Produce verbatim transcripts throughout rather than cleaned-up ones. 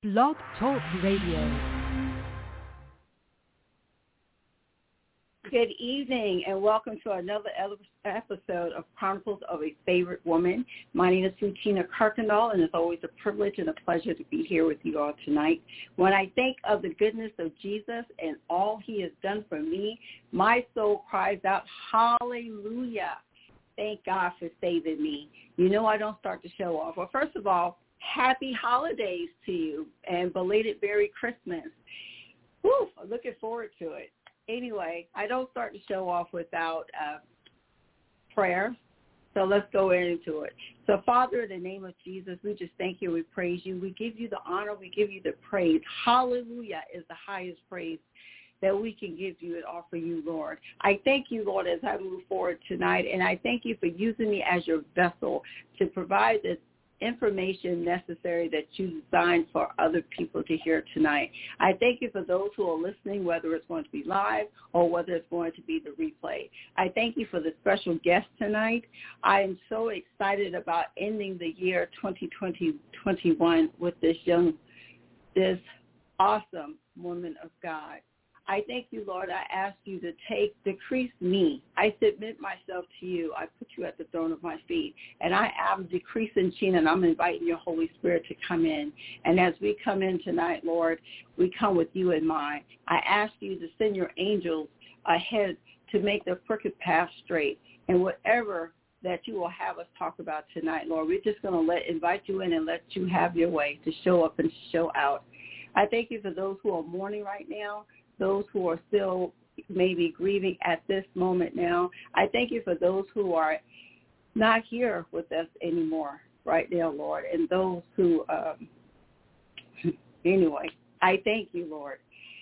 Blog Talk Radio. Good evening and welcome to another episode of Chronicles of a Favorite Woman. My name is Sutina Kirkendall, and it's always a privilege and a pleasure to be here with you all tonight. When I think of the goodness of Jesus and all he has done for me, my soul cries out, hallelujah. Thank God for saving me. You know I don't start the show off. Well, first of all, happy holidays to you and belated Merry Christmas. Woo, I'm looking forward to it. Anyway, I don't start the show off without uh, prayer, so let's go into it. So, Father, in the name of Jesus, we just thank you. We praise you. We give you the honor. We give you the praise. Hallelujah is the highest praise that we can give you and offer you, Lord. I thank you, Lord, as I move forward tonight, and I thank you for using me as your vessel to provide this information necessary that you designed for other people to hear tonight. I thank you for those who are listening, whether it's going to be live or whether it's going to be the replay. I thank you for the special guest tonight. I am so excited about ending the year twenty twenty, twenty-one with this young, this awesome woman of God. I thank you, Lord. I ask you to take, decrease me. I submit myself to you. I put you at the throne of my feet. And I am decreasing Sheena, and I'm inviting your Holy Spirit to come in. And as we come in tonight, Lord, we come with you in mind. I ask you to send your angels ahead to make the crooked path straight. And whatever that you will have us talk about tonight, Lord, we're just going to let invite you in and let you have your way to show up and show out. I thank you for those who are mourning right now, those who are still maybe grieving at this moment now. I thank you for those who are not here with us anymore right now, Lord, and those who, um, anyway, I thank you, Lord.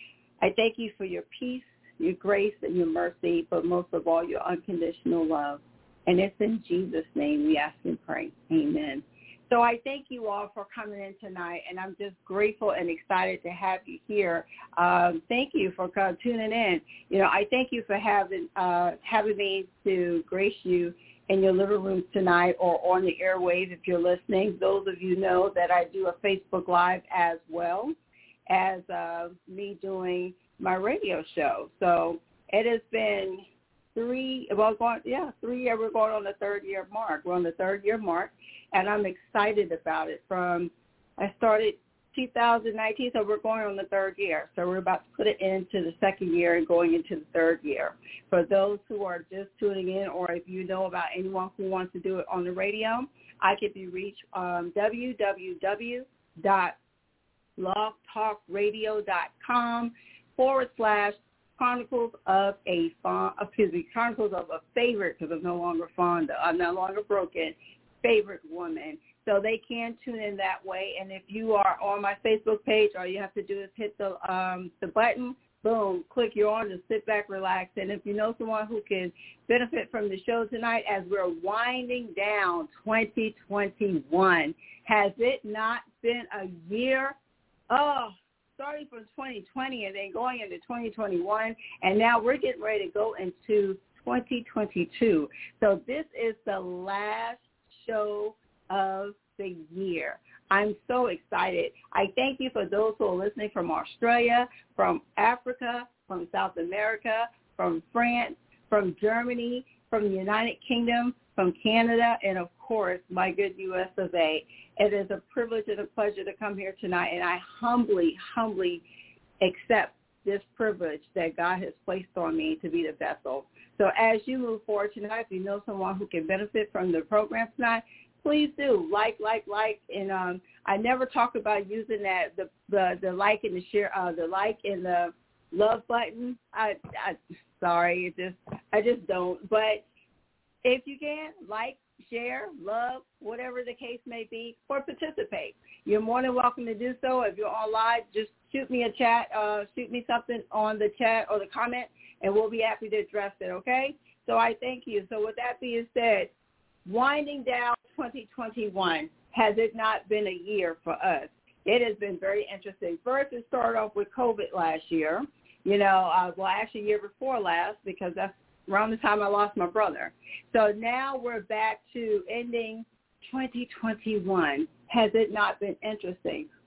I thank you for your peace, your grace, and your mercy, but most of all, your unconditional love. And it's in Jesus' name we ask and pray. Amen. So I thank you all for coming in tonight, and I'm just grateful and excited to have you here. Um, thank you for uh, tuning in. You know, I thank you for having uh, having me to grace you in your living room tonight or on the airwaves if you're listening. Those of you know that I do a Facebook Live as well as uh, me doing my radio show. So it has been three, well, going, yeah, three years. We're going on the third year mark. We're on the third year mark. And I'm excited about it. From I started two thousand nineteen, so we're going on the third year. So we're about to put it into the second year and going into the third year. For those who are just tuning in, or if you know about anyone who wants to do it on the radio, I can be reached um, w w w dot blog talk radio dot com forward slash Chronicles of a fond, excuse me, Chronicles of a favorite, because I'm no longer fond of, I'm no longer broken. Favorite woman. So they can tune in that way. And if you are on my Facebook page, all you have to do is hit the um, the button, boom, click you're on to sit back, relax. And if you know someone who can benefit from the show tonight as we're winding down twenty twenty-one, has it not been a year? Oh, starting from twenty twenty and then going into twenty twenty-one, and now we're getting ready to go into twenty twenty-two. So this is the last show of the year. I'm so excited. I thank you for those who are listening from Australia, from Africa, from South America, from France, from Germany, from the United Kingdom, from Canada, and of course, my good U S of A. It is a privilege and a pleasure to come here tonight, and I humbly, humbly accept this privilege that God has placed on me to be the vessel. So as you move forward tonight, if you know someone who can benefit from the program tonight, please do like, like, like. And um, I never talk about using that the the, the like and the share, uh, the like and the love button. I, I sorry, it just I just don't. But if you can, like, share, love, whatever the case may be, or participate, you're more than welcome to do so. If you're on live, just shoot me a chat, uh, shoot me something on the chat or the comment, and we'll be happy to address it, okay? So I thank you. So with that being said, winding down twenty twenty-one, has it not been a year for us? It has been very interesting. First, it started off with COVID last year, you know, uh, well, actually year before last, because that's around the time I lost my brother. So now we're back to ending twenty twenty-one. Has it not been interesting?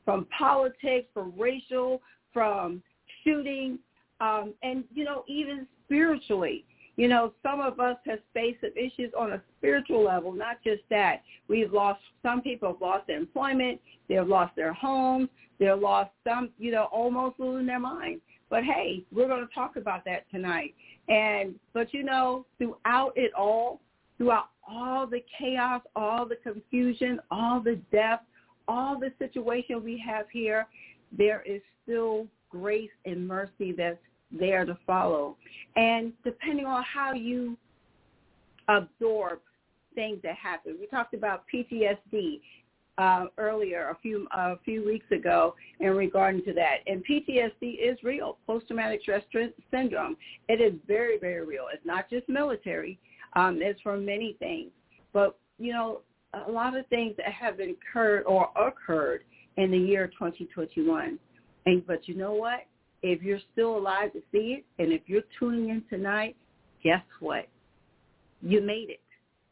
from politics, from racial, from shooting, um, and, you know, even spiritually. You know, some of us have faced some issues on a spiritual level, not just that. We've lost, some people have lost their employment, they've lost their homes, they've lost some, you know, almost losing their minds. But, hey, we're going to talk about that tonight. And, but, you know, throughout it all, throughout all the chaos, all the confusion, all the death, all the situation we have here, there is still grace and mercy that's there to follow. And depending on how you absorb things that happen, we talked about P T S D uh, earlier, a few uh, a few weeks ago, in regarding to that. And P T S D is real, post-traumatic stress syndrome. It is very, very real. It's not just military. Um, it's for many things. But, you know, a lot of things that have occurred or occurred in the year twenty twenty-one. And but you know what? If you're still alive to see it, and if you're tuning in tonight, guess what? You made it.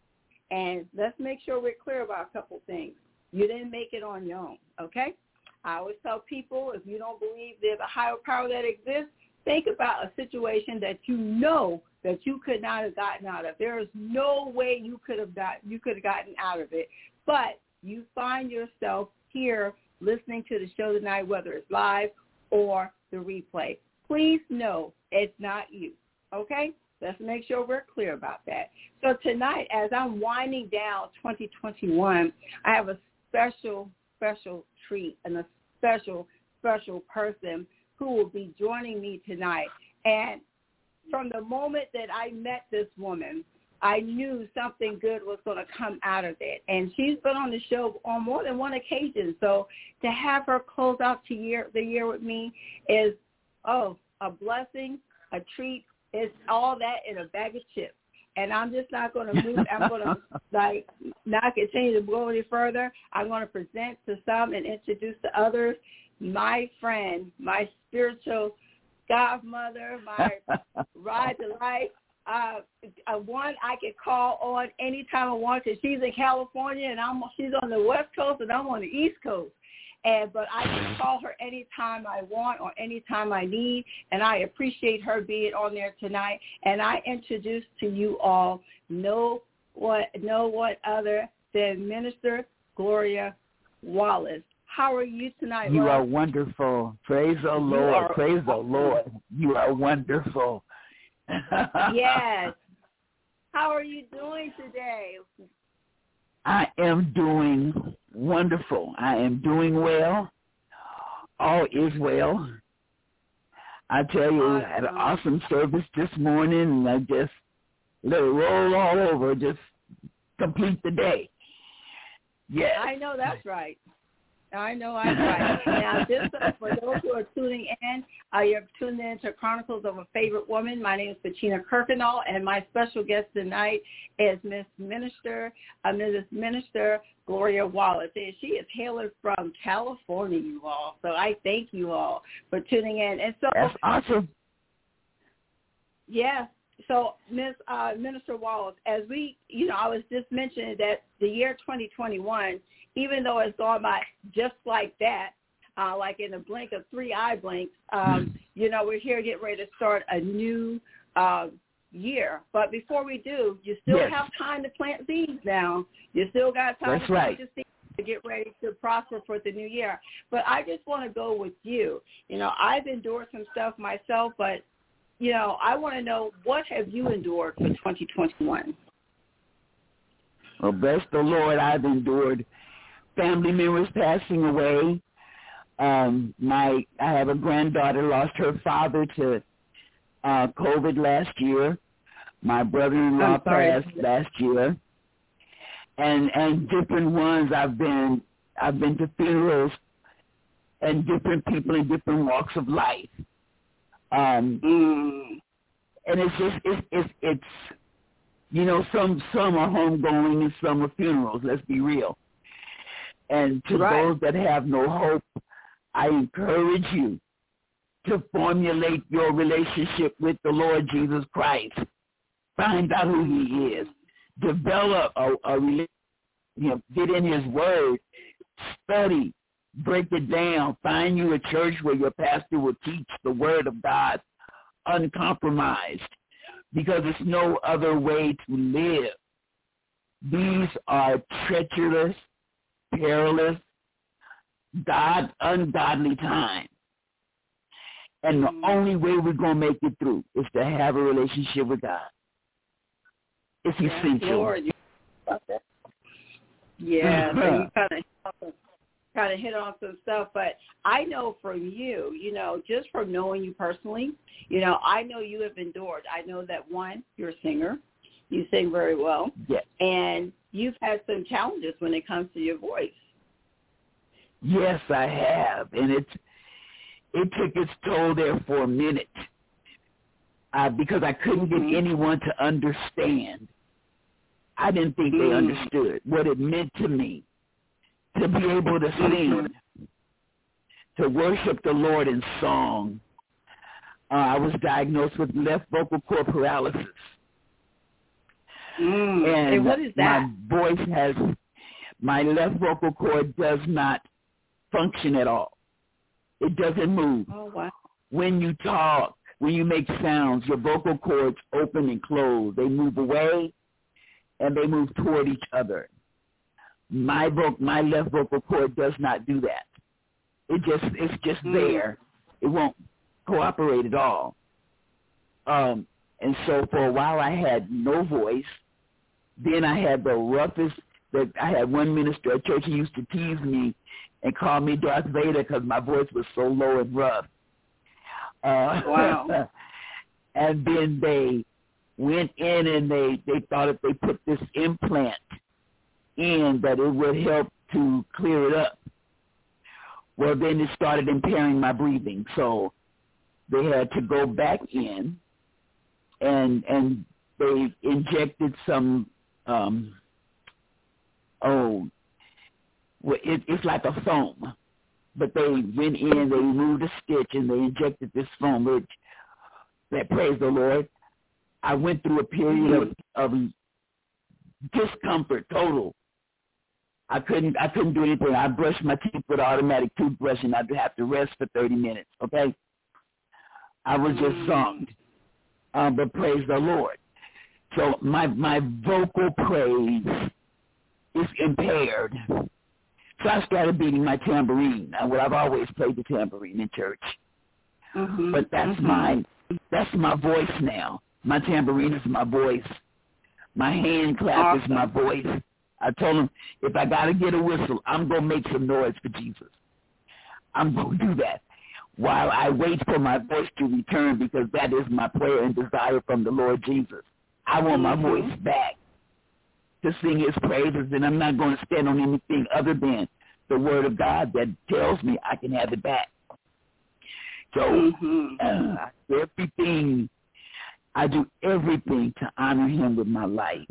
And let's make sure we're clear about a couple things. You didn't make it on your own, okay? I always tell people, if you don't believe there's a higher power that exists, think about a situation that you know that you could not have gotten out of. There is no way you could have got you could have gotten out of it. But you find yourself here listening to the show tonight, whether it's live or the replay. Please know it's not you, okay? Let's make sure we're clear about that. So tonight, as I'm winding down twenty twenty-one, I have a special, special treat and a special, special person who will be joining me tonight. And from the moment that I met this woman, I knew something good was going to come out of it. And she's been on the show on more than one occasion. So to have her close out to year, the year with me is, oh, a blessing, a treat. It's all that in a bag of chips. And I'm just not going to move. I'm going to, like, not continue to go any further. I'm going to present to some and introduce to others my friend, my spiritual godmother, my ride to life. Uh, uh, one I can call on anytime I want because she's in California and I'm she's on the West Coast and I'm on the East Coast. And but I can call her anytime I want or anytime I need, and I appreciate her being on there tonight. And I introduce to you all no what no what other than Minister Gloria Wallace. How are you tonight, You love? are wonderful. Praise the Lord. are Praise the awesome. Lord. You are wonderful. Yes. How are you doing today? I am doing wonderful. I am doing well. All is well. I tell you, Awesome. I had an awesome service this morning, and I just let it roll all over, just complete the day. Yes. I know that's right. I know I'm right. Now, just for those who are tuning in, uh, you're tuned in to Chronicles of a Favorite Woman. My name is Bettina Kirkendall, and my special guest tonight is Miss Minister, uh, Missus Minister Gloria Wallace. And she is hailing from California, you all. So I thank you all for tuning in. And so, That's awesome. Yeah. So, Miss uh, Minister Wallace, as we, you know, I was just mentioning that the year twenty twenty-one, even though it's gone by just like that, uh, like in a blink of three eye blinks, um, you know, we're here getting ready to start a new uh, year. But before we do, you still Yes. have time to plant seeds now. You still got time That's to right. plant your seeds to get ready to prosper for the new year. But I just want to go with you. You know, I've endured some stuff myself, but, you know, I want to know, what have you endured for twenty twenty-one? Well, bless the Lord, I've endured family members passing away. Um, my I have a granddaughter lost her father to uh, COVID last year. My brother-in-law passed last year, and and different ones. I've been I've been to funerals and different people in different walks of life. Um, Mm. and it's just it's it's it's you know some some are homegoing and some are funerals. Let's be real. And to Right. those that have no hope, I encourage you to formulate your relationship with the Lord Jesus Christ. Find out who he is. Develop a, a relationship. You know, get in his word. Study. break it down. Find you a church where your pastor will teach the word of God uncompromised, because there's no other way to live. These are treacherous, perilous, God, ungodly times. And the only way we're going to make it through is to have a relationship with God. It's essential. Lord, you about that. Yeah, so you kind of kind of hit on some stuff, but I know from you, you know, just from knowing you personally, you know, I know you have endured. I know that, one, you're a singer. You sing very well. Yes. And you've had some challenges when it comes to your voice. Yes, I have. And it's, it took its toll there for a minute uh, because I couldn't mm-hmm. get anyone to understand. I didn't think mm. they understood what it meant to me to be able to sing, to worship the Lord in song. Uh, I was diagnosed with left vocal cord paralysis. Mm. And, and what is that? My voice has, my left vocal cord does not function at all. It doesn't move. Oh, wow. When you talk, when you make sounds, your vocal cords open and close. They move away and they move toward each other. My vo- my left vocal cord does not do that. It just it's just mm. there. It won't cooperate at all. Um, and so for a while I had no voice. Then I had the roughest. That I had one minister at church. He used to tease me and call me Darth Vader because my voice was so low and rough. Uh, wow. And then they went in and they, they thought if they put this implant in that it would help to clear it up. Well, then it started impairing my breathing. So they had to go back in and and they injected some, um, oh, it, it's like a foam. But they went in, they removed a stitch, and they injected this foam, which, that praise the Lord, I went through a period of, of discomfort, total. I couldn't I couldn't do anything. I brushed my teeth with an automatic toothbrush, and I'd have to rest for thirty minutes, okay? I was just zonked. Um, but praise the Lord. So my, my vocal praise is impaired. So I started beating my tambourine. Now, well, I've always played the tambourine in church. Mm-hmm. But that's mm-hmm. my that's my voice now. My tambourine is my voice. My hand clap awesome. is my voice. I told him, if I got to get a whistle, I'm going to make some noise for Jesus. I'm going to do that while I wait for my voice to return, because that is my prayer and desire from the Lord Jesus. I want mm-hmm. my voice back to sing his praises, and I'm not going to stand on anything other than the word of God that tells me I can have it back. So mm-hmm. uh, everything, I do everything to honor him with my life.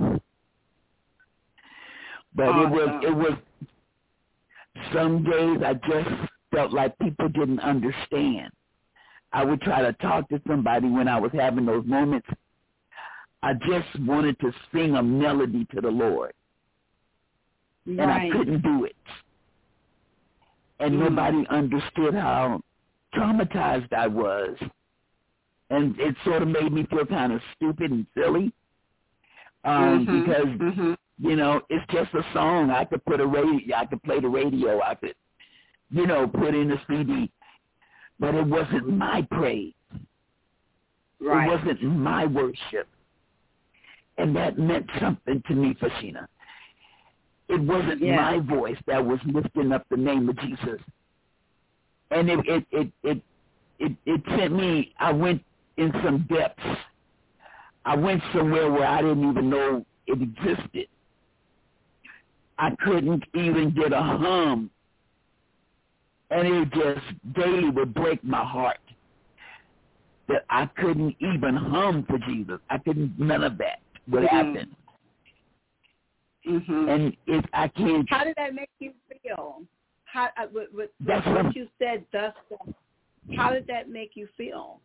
But awesome. it was, it was, some days I just felt like people didn't understand. I would try to talk to somebody when I was having those moments. I just wanted to sing a melody to the Lord. Right. And I couldn't do it. And mm. nobody understood how traumatized I was. And it sort of made me feel kind of stupid and silly. Um, mm-hmm. Because, mm-hmm. you know, it's just a song. I could put a radio, I could play the radio. I could, you know, put in a C D. But it wasn't my praise. Right. It wasn't my worship. And that meant something to me, Fashina. It wasn't yeah. my voice that was lifting up the name of Jesus. And it it, it, it, it, it sent me, I went in some depths. I went somewhere where I didn't even know it existed. I couldn't even get a hum. And it just daily would break my heart that I couldn't even hum for Jesus. I couldn't, none of that would mm-hmm. happen. Mm-hmm. And if I can't... How did that make you feel? How, uh, with, with, that's with what what you said thus far, how did that make you feel?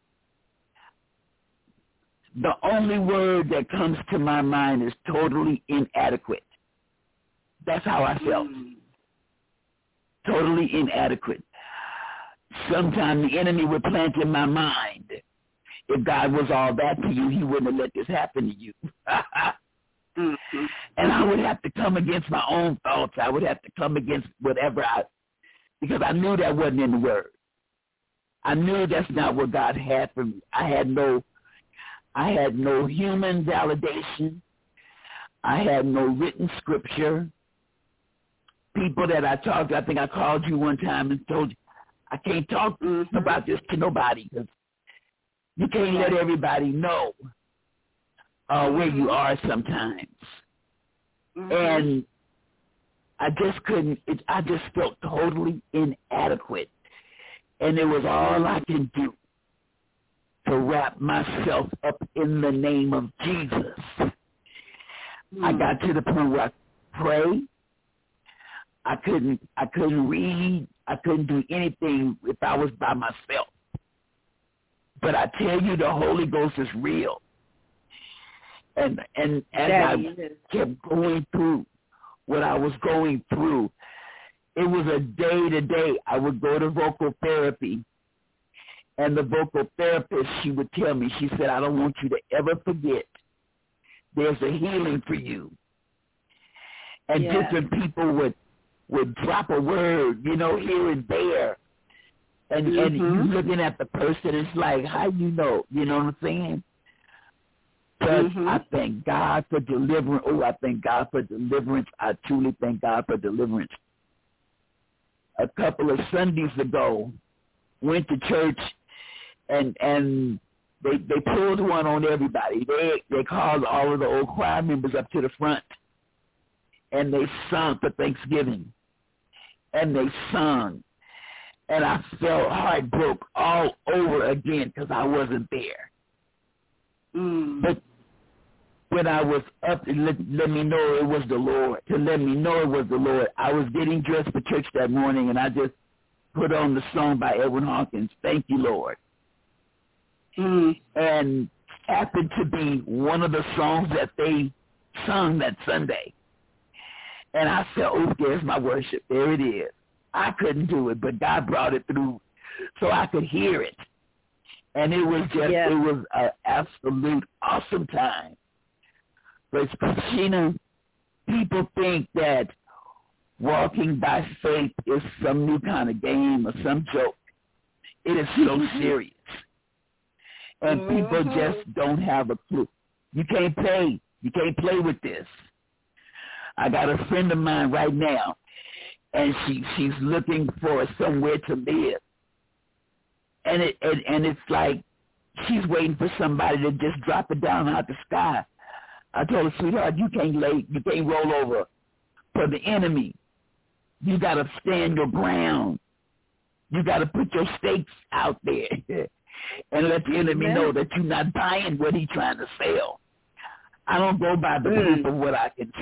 The only word that comes to my mind is totally inadequate. That's how I felt. Mm. totally inadequate. Sometimes the enemy would plant in my mind, if God was all that to you, he wouldn't have let this happen to you. mm-hmm. And I would have to come against my own thoughts. I would have to come against whatever I, because I knew that wasn't in the Word. I knew that's not what God had for me. I had no, I had no human validation. I had no written scripture. People that I talked to, I think I called you one time and told you, I can't talk mm-hmm. about this to nobody because you can't let everybody know uh, where you are sometimes. Mm-hmm. And I just couldn't, it, I just felt totally inadequate. And it was all I can do to wrap myself up in the name of Jesus. Mm-hmm. I got to the point where I pray. I couldn't, I couldn't read. I couldn't do anything if I was by myself. But I tell you, the Holy Ghost is real. And and as that I is. kept going through what I was going through, it was a day-to-day. I would go to vocal therapy, and the vocal therapist, she would tell me, she said, I don't want you to ever forget there's a healing for you. And yeah. different people would, would drop a word, you know, here and there. And, mm-hmm. and you looking at the person, it's like, how you know? You know what I'm saying? But mm-hmm. I thank God for deliverance. Oh, I thank God for deliverance. I truly thank God for deliverance. A couple of Sundays ago, went to church, and and they they pulled one on everybody. They they called all of the old choir members up to the front, and they sung for Thanksgiving. And they sung. And I felt heart broke all over again because I wasn't there. Mm. But when I was up to let, let me know it was the Lord, to let me know it was the Lord, I was getting dressed for church that morning, and I just put on the song by Edwin Hawkins, Thank You, Lord. Mm. And happened to be one of the songs that they sung that Sunday. And I felt, oh, there's my worship. There it is. I couldn't do it, but God brought it through so I could hear it. And it was just, yeah. it was an absolute awesome time. But, Sheena, people think that walking by faith is some new kind of game or some joke. It is so serious. And mm-hmm. people just don't have a clue. You can't play. You can't play with this. I got a friend of mine right now, and she she's looking for somewhere to live. And it and, and it's like she's waiting for somebody to just drop it down out the sky. I told her, sweetheart, you can't lay, you can't roll over for the enemy. You got to stand your ground. You got to put your stakes out there and let the enemy yeah. know that you're not buying what he's trying to sell. I don't go by the mm. proof of what I can.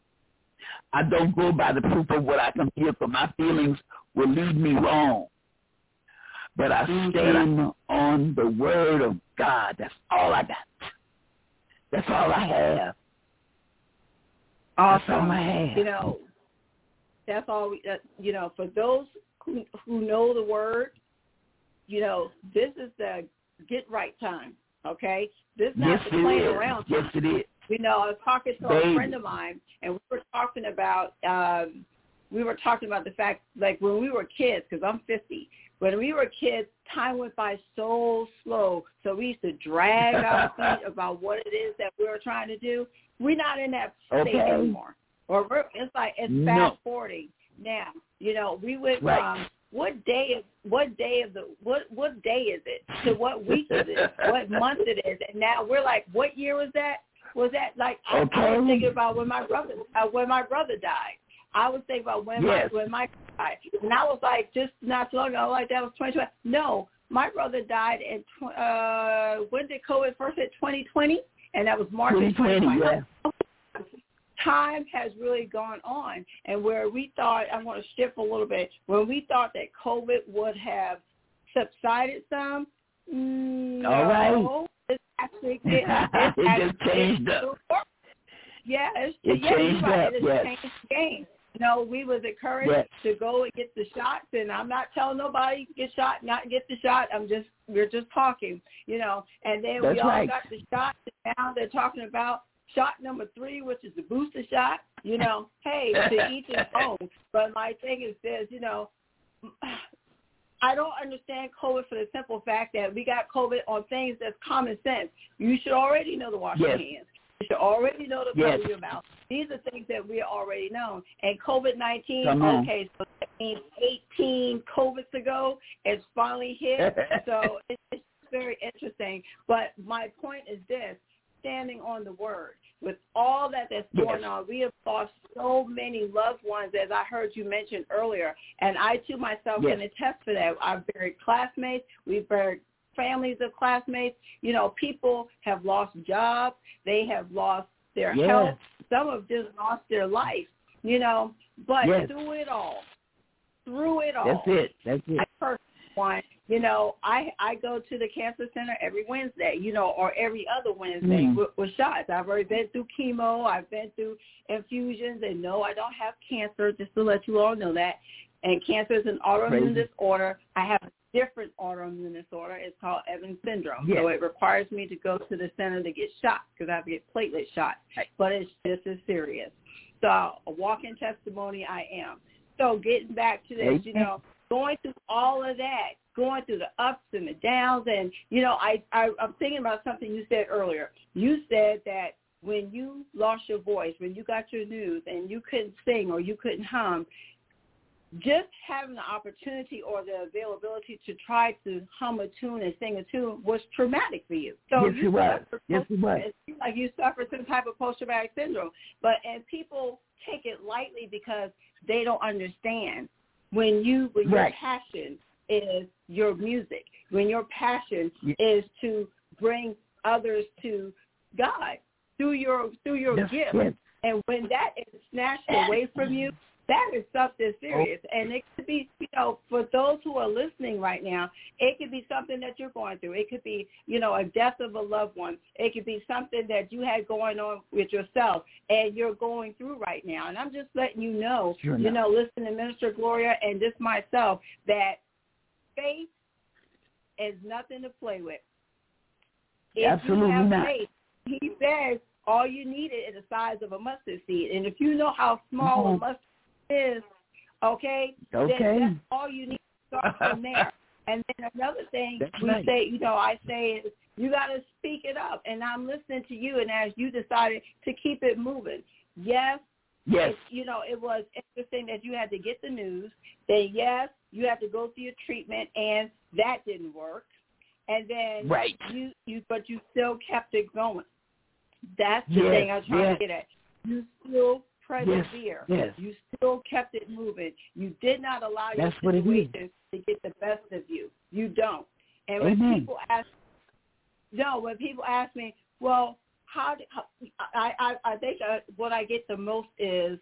I don't go by the proof of what I can feel, for my feelings will lead me wrong. But I stand on the word of God. That's all I got. That's all I have. Awesome. That's all I have. You know, that's all. We, uh, you know, for those who who know the word, you know, this is the get right time. Okay, this is not yes, the playing is. around time. Yes, it is. You know, I was talking to Baby. a friend of mine, and we were talking about um, we were talking about the fact, like when we were kids, because I'm fifty. When we were kids, time went by so slow. So we used to drag our feet about what it is that we were trying to do. We're not in that state okay. anymore. Or we're, it's like it's no. fast forwarding now. You know, we went right. from what day of what day of the what what day is it to what week is it, what month it is, and now we're like, what year was that? Was that like okay. I, I was thinking about when my brother uh, when my brother died. I was thinking about when yes. my when my died, and I was like, just not so long ago, like that was twenty twenty. No, my brother died in tw- uh, when did COVID first hit? twenty twenty, and that was March of twenty twenty. Yeah. Time has really gone on, and where we thought, I'm going to shift a little bit, when we thought that COVID would have subsided some, no, all right, it's actually it, it's it just changed up. Yeah, it's, it yeah, changed you're right. up. It's yes. changed the game. You know, we was encouraged yes. to go and get the shots, and I'm not telling nobody to get shot, not get the shot. I'm just, we're just talking, you know. And then That's we all right. got the shots, and now they're talking about shot number three, which is the booster shot. You know, hey, to each his own. But my thing is this, you know, I don't understand COVID for the simple fact that we got COVID on things that's common sense. You should already know to wash yes. your hands. You should already know to yes. cover your mouth. These are things that we already know. And COVID nineteen, okay, so that means eighteen COVIDs ago, it's finally hit. So it's very interesting. But my point is this, standing on the word. With all that that's going yes. on, we have lost so many loved ones, as I heard you mention earlier. And I, too, myself, yes. can attest for that. I've buried classmates. We've buried families of classmates. You know, people have lost jobs. They have lost their yes. health. Some have just lost their life, you know. But yes. through it all, through it all. That's it. That's it. I personally want, you know, I, I go to the cancer center every Wednesday, you know, or every other Wednesday mm. with, with shots. I've already been through chemo. I've been through infusions. And no, I don't have cancer, just to let you all know that. And cancer is an autoimmune Crazy. disorder. I have a different autoimmune disorder. It's called Evans syndrome. Yes. So it requires me to go to the center to get shots because I have to get platelet shots. But it's just as serious. So a walking testimony I am. So getting back to this, you know, going through all of that, going through the ups and the downs. And, you know, I, I, I'm thinking about something you said earlier. You said that when you lost your voice, when you got your news and you couldn't sing or you couldn't hum, just having the opportunity or the availability to try to hum a tune and sing a tune was traumatic for you. So yes, you it was. Yes, it was. It seems like you suffered some type of post-traumatic syndrome. But and people take it lightly because they don't understand. When you, when right. your passion is your music, when your passion yes. is to bring others to God through your through your yes, gift, yes. and when that is snatched away from you, that is something serious. Oh. And it could be, you know, for those who are listening right now, it could be something that you're going through. It could be, you know, a death of a loved one. It could be something that you had going on with yourself and you're going through right now. And I'm just letting you know, sure you enough. know, listen to Minister Gloria and just myself, that faith is nothing to play with. If Absolutely you have not. faith, he says all you need is the size of a mustard seed. And if you know how small mm-hmm. a mustard is, okay, okay. then that's all you need to start from there. And then another thing that's we right. say, you know, I say is you got to speak it up. And I'm listening to you, and as you decided to keep it moving, yes, yes, it, you know, it was interesting that you had to get the news. Then yes, you had to go through your treatment, and that didn't work. And then right. you, you, but you still kept it going. That's the yes. thing I was trying yes. to get at. You still persevere. Yes. Yes. You still kept it moving. You did not allow That's your situation to get the best of you. You don't. And Amen. when people ask, no, when people ask me, well, how, do, how I, I, I think I, what I get the most is,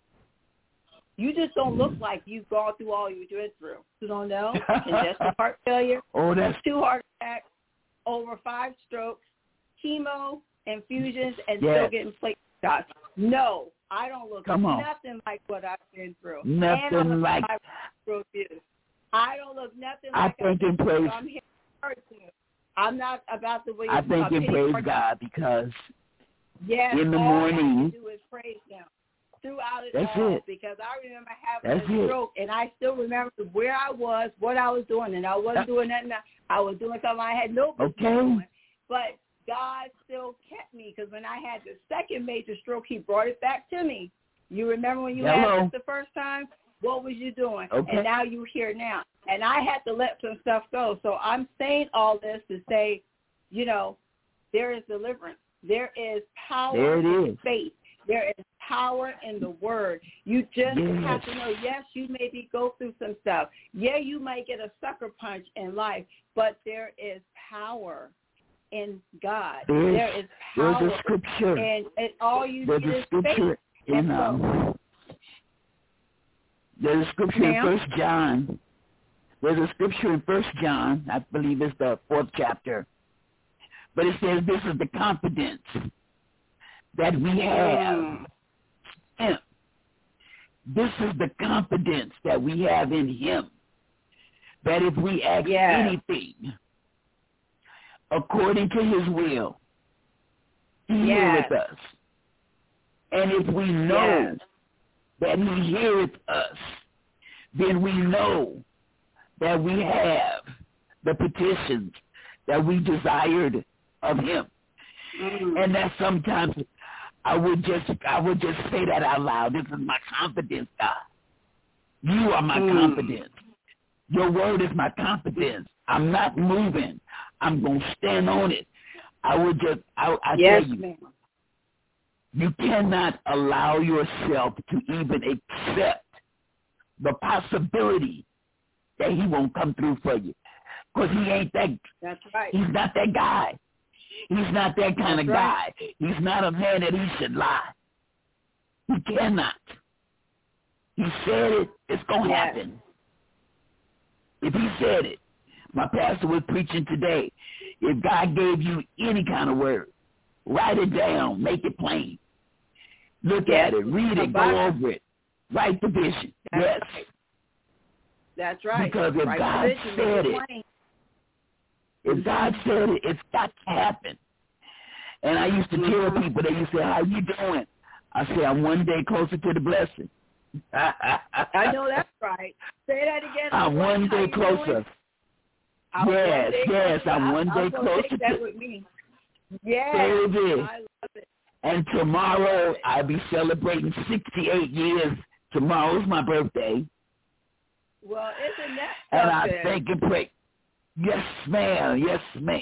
you just don't look like you've gone through all you went through. You don't know. Congestive heart failure, oh, that's two heart attacks, over five strokes, chemo, infusions, and yes. still getting plate shots. No, I don't look Come on. nothing like what I've been through. Nothing and I'm like. I don't look nothing I like thank and praise. I'm here to I'm not about the way I thank and praise God because yes, in the all morning. I can do is praise Him throughout it That's all, it. because I remember having That's a it. stroke, and I still remember where I was, what I was doing, and I wasn't doing nothing. I was doing something I had no business Okay. doing. But God still kept me, because when I had the second major stroke, He brought it back to me. You remember when you Hello. had it the first time? What was you doing? Okay. And now you're here now. And I had to let some stuff go. So I'm saying all this to say, you know, there is deliverance. There is power There it in is. faith. There is power in the word. You just yes. have to know, yes, you maybe go through some stuff. Yeah, you might get a sucker punch in life, but there is power in God. There's, there is power. There's a scripture. And, and all you there's need a is scripture faith. in, um, there's a scripture Ma'am? in First John. There's a scripture in First John, I believe it's the fourth chapter. But it says this is the confidence that we have Mm. in, This is the confidence that we have in him, that if we ask yes. anything according to his will, he yes. heareth us. And if we know yes. that he heareth us, then we know that we have the petitions that we desired of him. Mm. And that sometimes I would just I would just say that out loud. This is my confidence, God. You are my mm. confidence. Your word is my confidence. I'm not moving. I'm going to stand on it. I would just, I, I yes, tell you, ma'am. You cannot allow yourself to even accept the possibility that he won't come through for you. Because he ain't that, That's right. He's not that guy. He's not that kind That's of right. guy. He's not a man that he should lie. He cannot. He said it, it's going to yes. happen. If he said it, my pastor was preaching today, if God gave you any kind of word, write it down, make it plain. Look yes. at it, read it, go over it, write the vision. That's yes. Right. That's right. Because if write God vision, said it, plain. if God said it, it's got to happen. And I used to mm-hmm. tell people, they used to say, how you doing? I say, I'm one day closer to the blessing. I know that's right. Say that again. I'm one day closer. I'm yes, day yes, closer. I'm one day I'm closer take that to with me. Yes, baby. I love it. And tomorrow I'll be celebrating sixty-eight years. Tomorrow's my birthday. Well, isn't that and something? I thank and pray. Yes, ma'am. Yes, ma'am.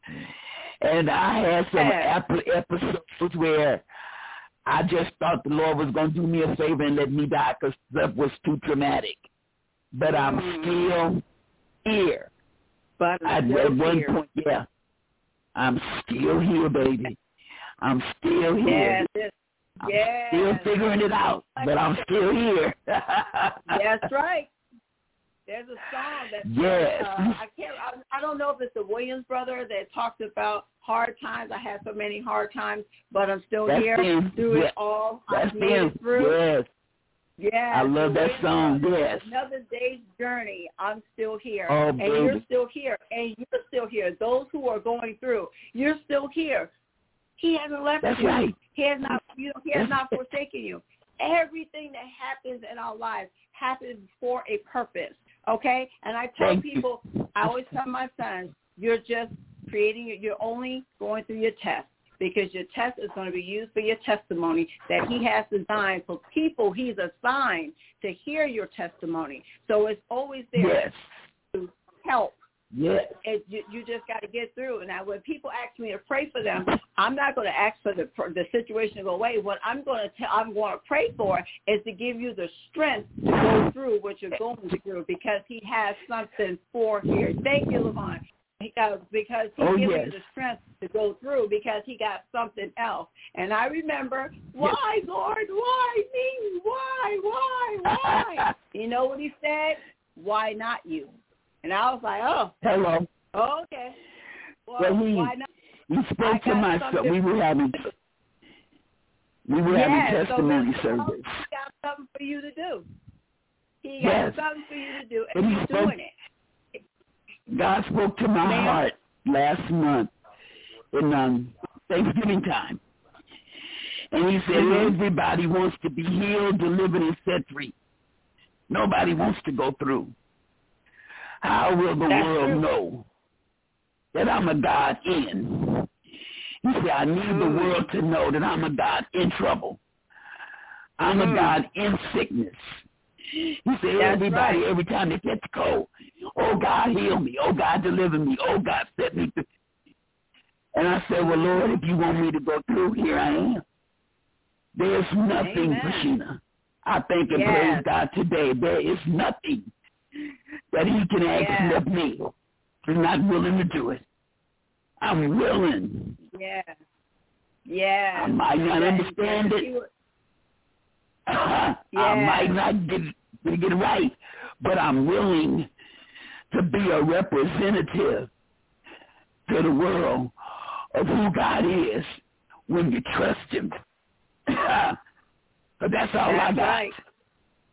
And I had some yes. episodes where I just thought the Lord was going to do me a favor and let me die because stuff was too traumatic. But I'm mm. still here. But I'm I, still at one here. point, yeah. I'm still here, baby. I'm still here. Yes. I'm yes. still figuring it out, but I'm still here. That's right. There's a song that yes. uh, I can't. I, I don't know if it's the Williams brother that talks about hard times. I had so many hard times, but I'm still That's here him. through yeah. it all. That's I made him. it through. Yes. Yeah, I love that song. brother. Yes. Another day's journey. I'm still here, oh, and baby. you're still here, and you're still here. Those who are going through, you're still here. He hasn't left That's you. right. He has not. You know, he has That's not forsaken you. Everything that happens in our lives happens for a purpose. Okay, and I tell Thank people, you. I always tell my sons, you're just creating. You're only going through your test because your test is going to be used for your testimony that he has designed for people he's assigned to hear your testimony. So it's always there yes. to help. Yes. It, you, you just got to get through. And now when people ask me to pray for them, I'm not going to ask for the for the situation to go away. What I'm going to tell, I'm going to pray for is to give you the strength to go through what you're going through because he has something for here. Thank you, Lavon. He got, because he oh, gives yes. you the strength to go through because he got something else. And I remember, why, yes. Lord, why me? Why, why, why? You know what he said? Why not you? And I was like, oh. Hello. Oh, okay. Well, well he, why not? he spoke to my son. We were having, we were yes, having testimony so service. He got something for you to do. He yes. got something for you to do, and he's doing it. God spoke to my Ma'am? heart last month in um, Thanksgiving time. And he said, mm-hmm. everybody wants to be healed, delivered, and set free. Nobody wants to go through. How will the That's world true. know that I'm a God in? He said, I need mm. the world to know that I'm a God in trouble. I'm mm. a God in sickness. He said, That's everybody, right. every time they get cold, oh, God, heal me. Oh, God, deliver me. Oh, God, set me free. And I said, well, Lord, if you want me to go through, here I am. There's nothing, Christina. I thank and yes. praise God today. There is nothing that he can ask yes. of me. He's not willing to do it. I'm willing. Yeah. Yeah. I might not yeah. understand yeah. it. Uh, yeah. I might not get, get it right, but I'm willing to be a representative to the world of who God is when you trust him. But that's all that's I got. Right.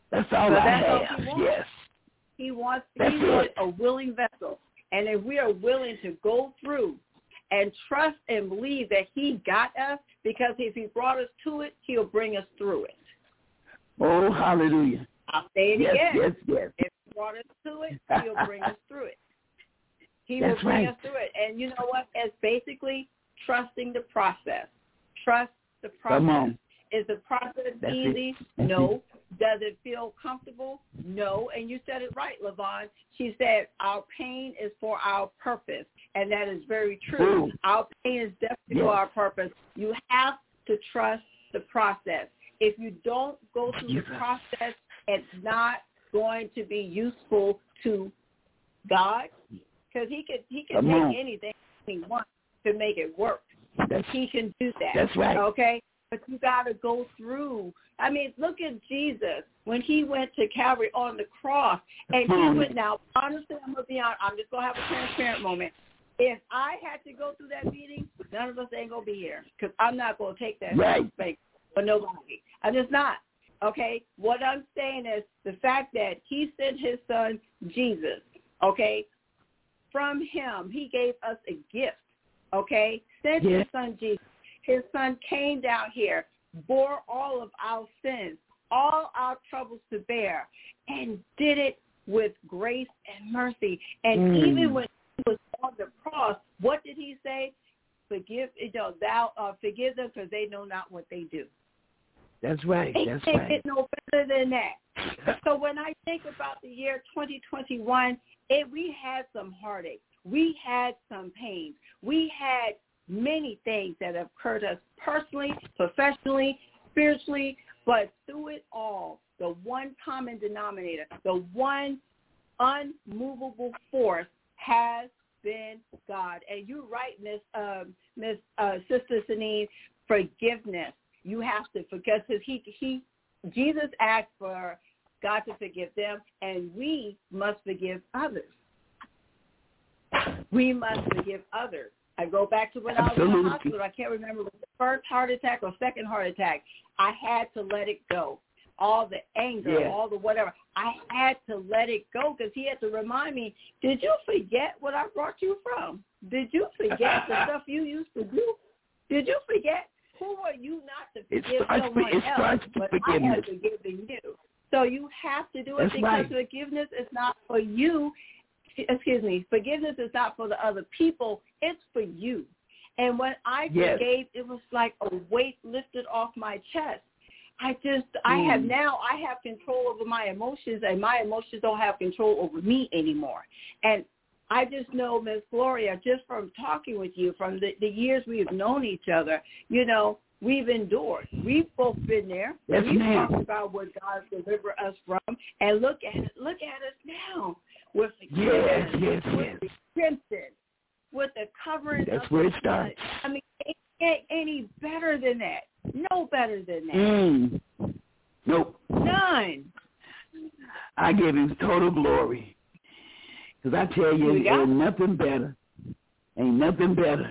That's all so I that's have. all he wants. Yes. He wants, That's he wants it. a willing vessel. And if we are willing to go through and trust and believe that he got us, because if he brought us to it, he'll bring us through it. Oh, hallelujah. I'll say it yes, again. Yes, yes, If he brought us to it, he'll bring us through it. He That's will bring right. us through it. And you know what? It's basically trusting the process. Trust the process. Come on. Is the process That's easy? That's No. it. Does it feel comfortable? No. And you said it right, LaVon. She said our pain is for our purpose, and that is very true. Ooh. Our pain is definitely Yes. for our purpose. You have to trust the process. If you don't go through Jesus. the process, it's not going to be useful to God, because he could he can Come take on. anything he wants to make it work. That's, He can do that. that's right. Okay? But you got to go through. I mean, look at Jesus when he went to Calvary on the cross, and he Hmm. went. Now, honestly, I'm gonna be honest. I'm just gonna have a transparent moment. If I had to go through that meeting, none of us ain't gonna be here, because I'm not gonna take that Right. space for nobody. I'm just not. Okay. What I'm saying is the fact that he sent his son Jesus. Okay. From him, he gave us a gift. Okay. Sent Yeah. his son Jesus. His son came down here, bore all of our sins, all our troubles to bear, and did it with grace and mercy. And Mm. even when he was on the cross, what did he say? Forgive, you know, thou uh, forgive them, because they know not what they do. That's right. They That's can't right. get no better than that. So when I think about the year twenty twenty-one, it, we had some heartache. We had some pain. We had many things that have hurt us personally, professionally, spiritually, but through it all, the one common denominator, the one unmovable force has been God. And you're right, Miss um, Miss uh, Sister Sanine, forgiveness. You have to, because he he Jesus asked for God to forgive them, and we must forgive others. We must forgive others. I go back to when Absolutely. I was in the hospital. I can't remember if it was the first heart attack or second heart attack. I had to let it go. All the anger, Yeah. all the whatever. I had to let it go, because he had to remind me, did you forget what I brought you from? Did you forget the stuff you used to do? Did you forget? Who are you not to It forgive starts, someone it else? starts with But I forgiveness. have forgiven you. So you have to do it, That's because right. forgiveness is not for you. Excuse me. Forgiveness is not for the other people. It's for you. And when I Yes. forgave, it was like a weight lifted off my chest. I just, I have Mm. now, I have control over my emotions, and my emotions don't have control over me anymore. And I just know, Miss Gloria, just from talking with you, from the, the years we've known each other, you know, we've endured. We've both been there. Yes, we've ma'am. talked about what God delivered us from, and look at it. Look at us now with Yes, forgiveness, yes, with yes. redemption, with the covering. That's of where the it starts. blood. I mean, it ain't any better than that. No better than that. Mm. Nope. None. I give him total glory. Because I tell you, You got ain't nothing better. Ain't nothing better.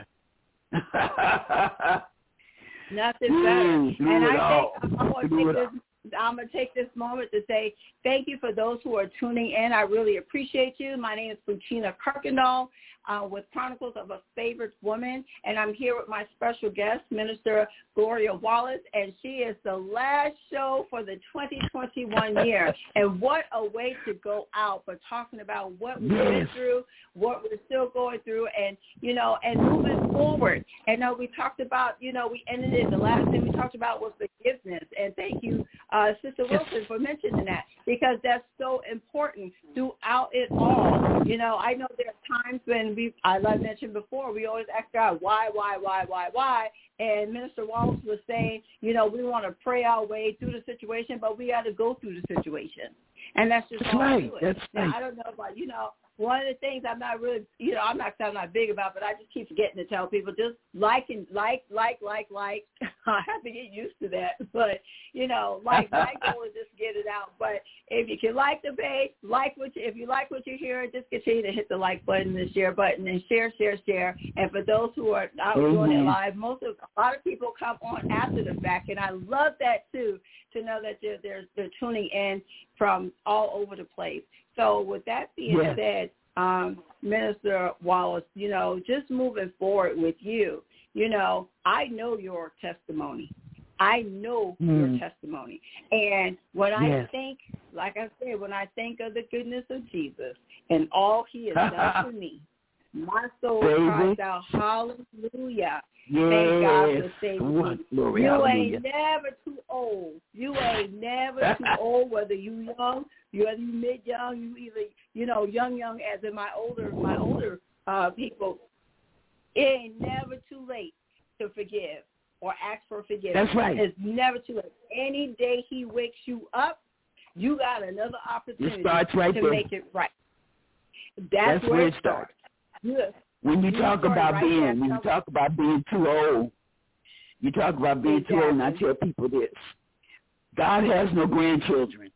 Nothing better. Mm, through and it I all. think I'm going to Through take it this. I'm going to take this moment to say thank you for those who are tuning in. I really appreciate you. My name is Fuchina Kirkendall uh, with Chronicles of a Favored Woman, and I'm here with my special guest, Minister Gloria Wallace, and she is the last show for the twenty twenty-one year. And what a way to go out for talking about what we Yes. went through, what we're still going through, and, you know, and moving forward. And uh, we talked about, you know, we ended it, the last thing we talked about was forgiveness. And thank you, uh, Sister Wilson, for mentioning that, because that's so important throughout it all. You know, I know there are times when we, I mentioned before, we always ask God, why, why, why, why, why? And Minister Wallace was saying, you know, we want to pray our way through the situation, but we got to go through the situation. And that's just That's all right. to it. That's now, right. I don't know about, you know, one of the things I'm not really, you know, I'm not I'm not big about, but I just keep forgetting to tell people, just like and like, like, like, like I have to get used to that. But, you know, like my goal is just get it out. But if you can like the page, like what you, if you like what you hear, just continue to hit the like button, the share button, and share, share, share. And for those who are not mm-hmm. doing it live, most of a lot of people come on after the fact, and I love that too, to know that they're they're, they're tuning in from all over the place. So with that being yeah. said, um, Minister Wallace, you know, just moving forward with you. You know, I know your testimony. I know mm. your testimony. And when yes. I think, like I said, when I think of the goodness of Jesus and all he has done for me, my soul Baby. cries out, hallelujah. Yes. Thank God for saving what? me. Glory, you hallelujah. ain't never too old. You ain't never too old, whether you young, whether you mid-young, you either, you know, young, young, as in my older, my older uh, people. It ain't never too late to forgive or ask for forgiveness. That's right. It's never too late. Any day he wakes you up, you got another opportunity right to there. make it right. That's, That's where, where it starts. starts. When you, you talk about right being, there. when you talk about being too old, you talk about being exactly. too old, and I tell people this: God has no grandchildren.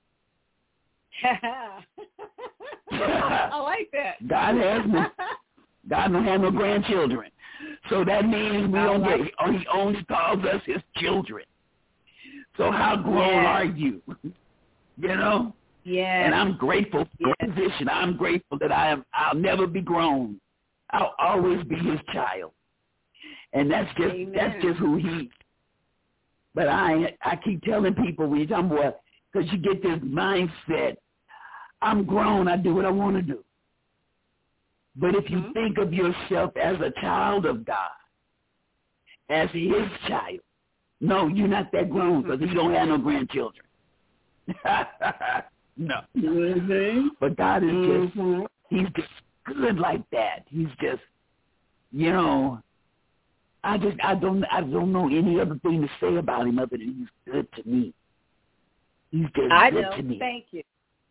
I like that. God has no. God don't have no grandchildren. So that means we don't get, he only calls us his children. So how grown yeah. are you? You know? Yeah. And I'm grateful for yeah. the position. I'm grateful that I am, I'll never be grown. I'll always be his child. And that's just, Amen. that's just who he, but I, I keep telling people when you tell me what, because you get this mindset, I'm grown, I do what I want to do. But if you mm-hmm. think of yourself as a child of God, as his child, no, you're not that grown because he don't have no grandchildren. no. Mm-hmm. But God is mm-hmm. just, he's just good like that. He's just, you know, I just, I don't, I don't know any other thing to say about him other than he's good to me. He's just I good know. to me. Thank you.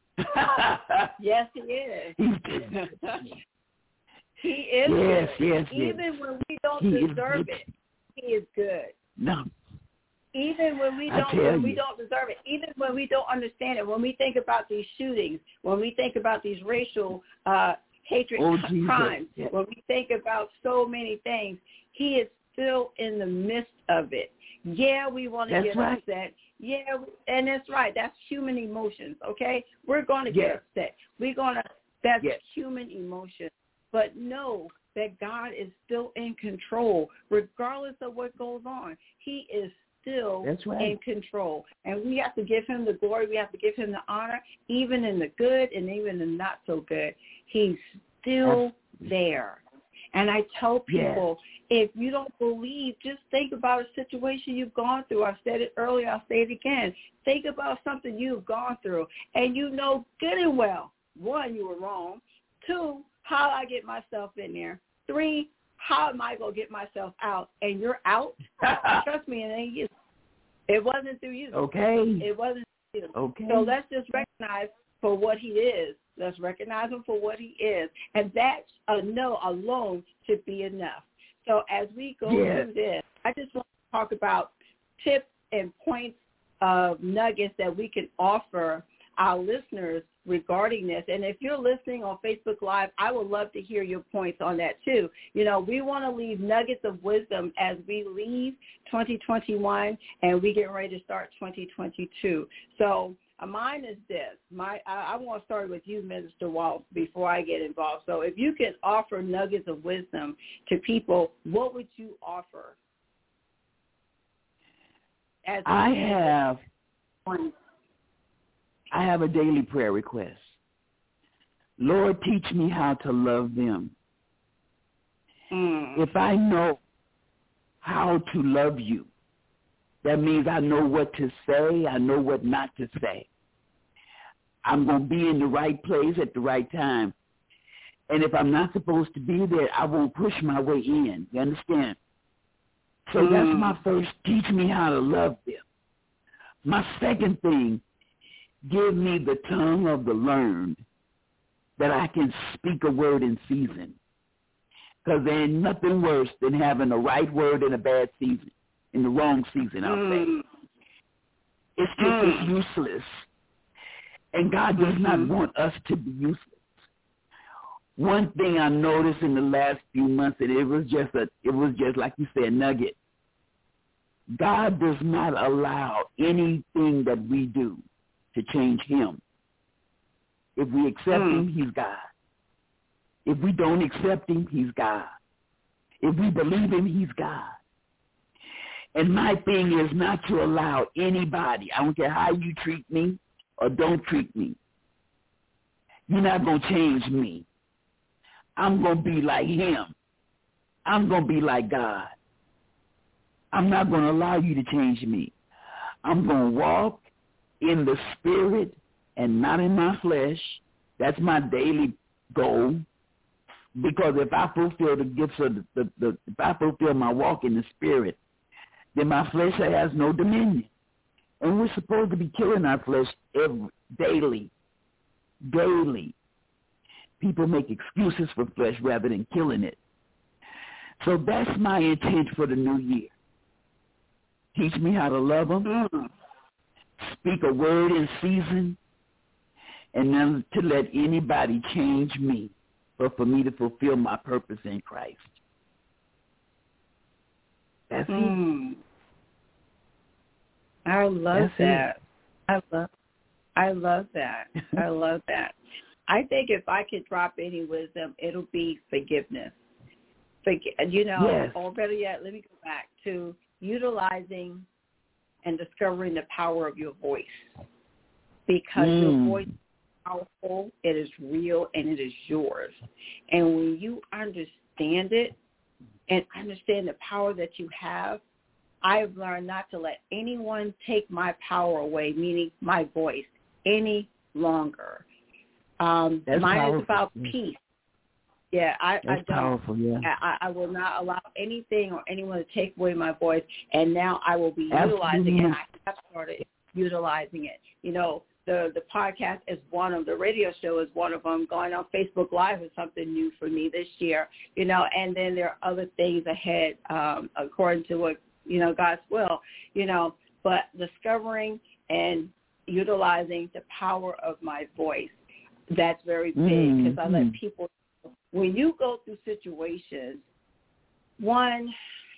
Yes, he is. He's just good to me. He is yes, good. Yes, Even yes. when we don't he deserve it, he is good. No. Even when we I don't when you. we don't deserve it, even when we don't understand it, when we think about these shootings, when we think about these racial uh, hatred oh, crimes, yes. when we think about so many things, he is still in the midst of it. Yeah, we want to that's get right. upset. Yeah, and that's right. That's human emotions, okay? We're going to get yes. upset. We're going to, that's yes. human emotion. But know that God is still in control, regardless of what goes on. He is still That's right. in control. And we have to give him the glory. We have to give him the honor, even in the good and even in the not so good. He's still there. And I tell people, yes. if you don't believe, just think about a situation you've gone through. I said it earlier. I'll say it again. Think about something you've gone through. And you know good and well, one, you were wrong. Two, how do I get myself in there? Three, how am I going to get myself out? And you're out? Trust me, it ain't you. It wasn't through you. Okay. It wasn't through you. Okay. So let's just recognize for what he is. Let's recognize him for what he is. And that uh, no alone should be enough. So as we go yes. through this, I just want to talk about tips and points of nuggets that we can offer our listeners regarding this. And if you're listening on Facebook Live, I would love to hear your points on that too. You know, we want to leave nuggets of wisdom as we leave twenty twenty-one and we get ready to start twenty twenty-two. So uh, mine is this. My I, I want to start with you, Mister Wallace, before I get involved. So if you can offer nuggets of wisdom to people, what would you offer? As I have... One. I have a daily prayer request. Lord, teach me how to love them. Mm. If I know how to love you, that means I know what to say, I know what not to say. I'm going to be in the right place at the right time. And if I'm not supposed to be there, I won't push my way in. You understand? So mm. that's my first, teach me how to love them. My second thing, give me the tongue of the learned that I can speak a word in season. Because there ain't nothing worse than having a right word in a bad season. in the wrong season, I'll mm. say. It's just Mm. it's useless. And God does mm-hmm. not want us to be useless. One thing I noticed in the last few months, and it was just a, it was just like you said, nugget. God does not allow anything that we do to change him. If we accept mm. him, he's God. If we don't accept him, he's God. If we believe him, he's God. And my thing is not to allow anybody, I don't care how you treat me or don't treat me, you're not going to change me. I'm going to be like him. I'm going to be like God. I'm not going to allow you to change me. I'm going to walk in the spirit and not in my flesh. That's my daily goal. Because if I fulfill the gifts of the, the, the if I fulfill my walk in the spirit, then my flesh has no dominion. And we're supposed to be killing our flesh every, daily, daily. People make excuses for flesh rather than killing it. So that's my intent for the new year. Teach me how to love them, mm. speak a word in season, and then to let anybody change me, but for me to fulfill my purpose in Christ. That's mm. it. I love That's that. It. I love I love that. I love that. I think if I could drop any wisdom, it'll be forgiveness. Forg- you know, yes. or better yet, let me go back to utilizing and discovering the power of your voice. Because mm. your voice is powerful, it is real, and it is yours. And when you understand it and understand the power that you have, I've learned not to let anyone take my power away, meaning my voice, any longer. Um, That's mine powerful. is about peace. Yeah, I, That's I don't. Powerful, yeah. I, I will not allow anything or anyone to take away my voice, and now I will be Absolutely. utilizing it. And I have started utilizing it. You know, the the podcast is one of the radio show is one of them. Going on Facebook Live is something new for me this year. You know, and then there are other things ahead um, according to what you know God's will. You know, but discovering and utilizing the power of my voice. That's very big because mm, I let mm. people, when you go through situations, one,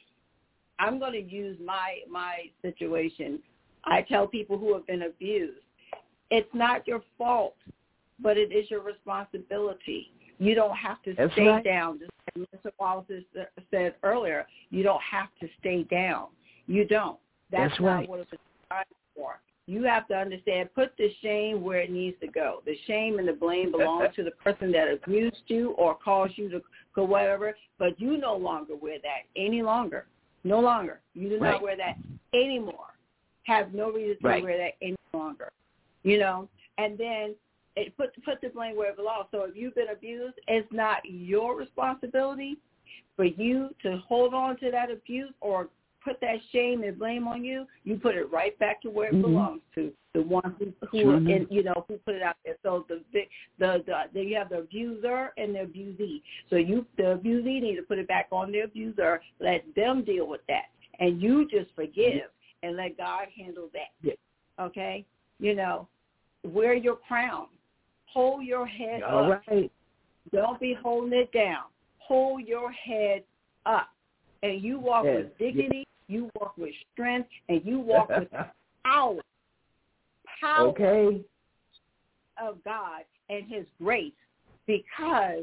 I'm going to use my my situation. I tell people who have been abused, it's not your fault, but it is your responsibility. You don't have to That's stay right. down. Just like Mister Wallace said earlier, you don't have to stay down. You don't. That's, That's not right. what it's designed for. You have to understand, put the shame where it needs to go. The shame and the blame belong to the person that abused you or caused you to go whatever, but you no longer wear that any longer. No longer. You do right. not wear that anymore. Have no reason to right. wear that any longer. You know? And then it put, put the blame where it belongs. So if you've been abused, it's not your responsibility for you to hold on to that abuse or put that shame and blame on you. You put it right back to where it mm-hmm. belongs to, the one who, who sure in, you know, who put it out there. So the the the, the you have the abuser and the abusee. So you the abusee need to put it back on the abuser. Let them deal with that, and you just forgive yeah. and let God handle that. Yeah. Okay, you know, wear your crown, hold your head All up. Right. Don't be holding it down. Hold your head up. And you walk yes. with dignity, yes. you walk with strength, and you walk with power, power okay. of God and his grace, because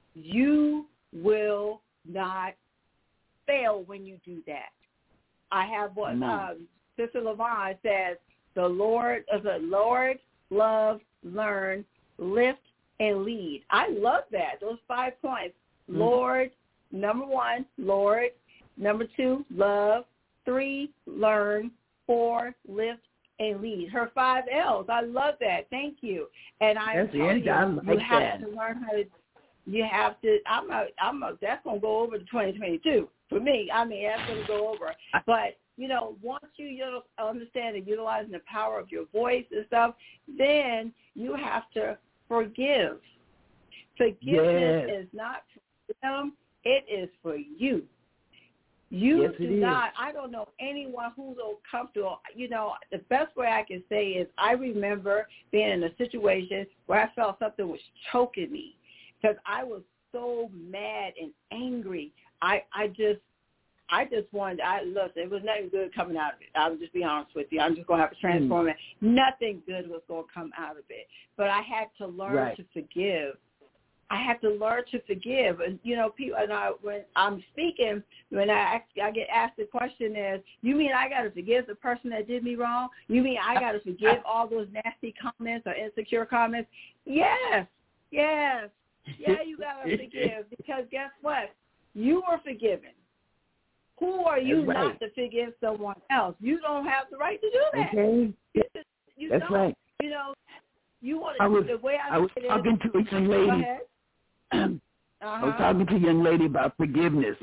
you will not fail when you do that. I have what no. um, Sister Levon says, the Lord, uh, the Lord, love, learn, lift, and lead. I love that, those five points. Mm-hmm. Lord, number one, Lord. Number two, love. Three, learn. Four, lift and lead. Her five L's. I love that. Thank you. And I that's tell you, I like you have that. to learn how to. You have to. I'm a. I'm a. That's gonna go over to twenty twenty-two for me. I mean, that's gonna go over. But you know, once you, you understand and utilizing the power of your voice and stuff, then you have to forgive. Forgiveness yes. is not for them. It is for you. You yes, do not, I don't know anyone who's so comfortable. You know, the best way I can say is I remember being in a situation where I felt something was choking me because I was so mad and angry. I, I just, I just wanted, I look, it was nothing good coming out of it. I would just be honest with you. I'm just going to have to transform mm. it. Nothing good was going to come out of it. But I had to learn right. to forgive. I have to learn to forgive. And, you know, people, and I, when I'm speaking, when I, ask, I get asked the question is, you mean I got to forgive the person that did me wrong? You mean I got to forgive all those nasty comments or insecure comments? Yes, yes. Yeah, you got to forgive because guess what? You were forgiven. Who are you That's right. not to forgive someone else? You don't have the right to do that. Okay. You, you That's don't. right. You know, you want I was, the way I, I was it talking is, to a young lady. Go ahead. uh-huh. I was talking to a young lady about forgiveness.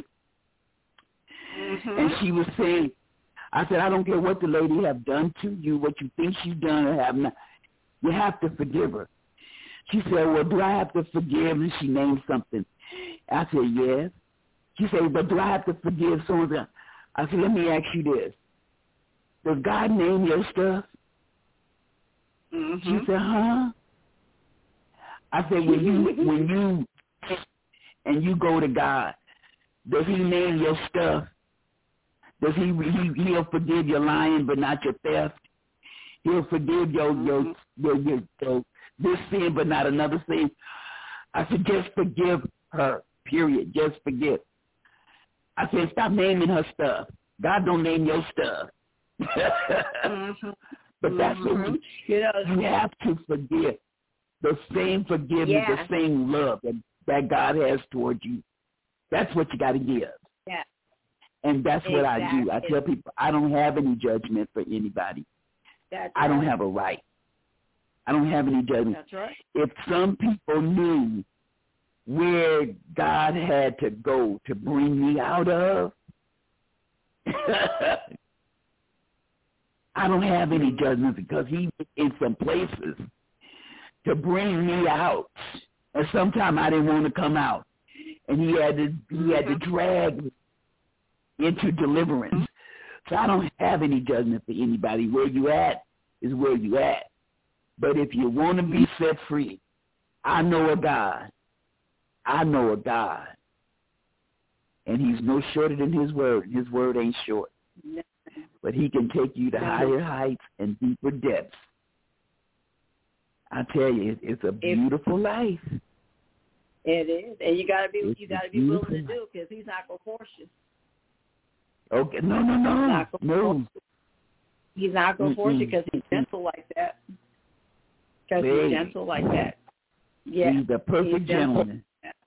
Mm-hmm. And she was saying, I said, I don't care what the lady have done to you, what you think she's done or have not. You have to forgive her. She said, well, do I have to forgive? And she named something. I said, yes. She said, but do I have to forgive someone? I said, let me ask you this. Does God name your stuff? Mm-hmm. She said, huh? I said, when you, when you, and you go to God, does he name your stuff? Does he, he he'll forgive your lying but not your theft? He'll forgive your, mm-hmm. your, your, your, your, this sin but not another sin? I said, just forgive her, period. Just forgive. I said, stop naming her stuff. God don't name your stuff. mm-hmm. But that's mm-hmm. what we, you know, you have to forgive. The same forgiveness, yeah. the same love that, that God has towards you. That's what you got to give. Yeah. And that's exactly. what I do. I tell people, I don't have any judgment for anybody. That's I don't right. have a right. I don't have any judgment. That's right. If some people knew where God had to go to bring me out of, I don't have any judgment because he in some places to bring me out. And sometimes I didn't want to come out. And he had to he had to drag me into deliverance. So I don't have any judgment for anybody. Where you at is where you at. But if you want to be set free, I know a God. I know a God. And he's no shorter than his word. His word ain't short. But he can take you to higher heights and deeper depths. I tell you, it's a beautiful life. It is, and you gotta be it's you gotta be willing to do because he's not gonna force you. Okay, no, no, no, he's no. He's not gonna force you because he's gentle like that. Because he's gentle like that. Yeah, he's the perfect he's gentleman.